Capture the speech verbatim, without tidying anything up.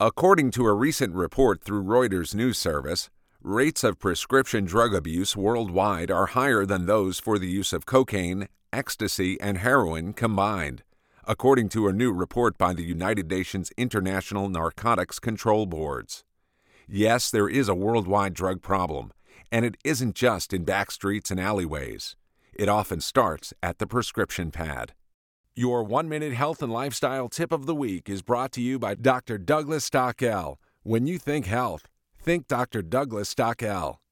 According to a recent report through Reuters News Service, rates of prescription drug abuse worldwide are higher than those for the use of cocaine, ecstasy, and heroin combined, according to a new report by the United Nations International Narcotics Control Boards. Yes, there is a worldwide drug problem, and it isn't just in backstreets and alleyways. It often starts at the prescription pad. Your one-minute health and lifestyle tip of the week is brought to you by Doctor Douglas Stockel. When you think health, think Doctor Douglas Stockel.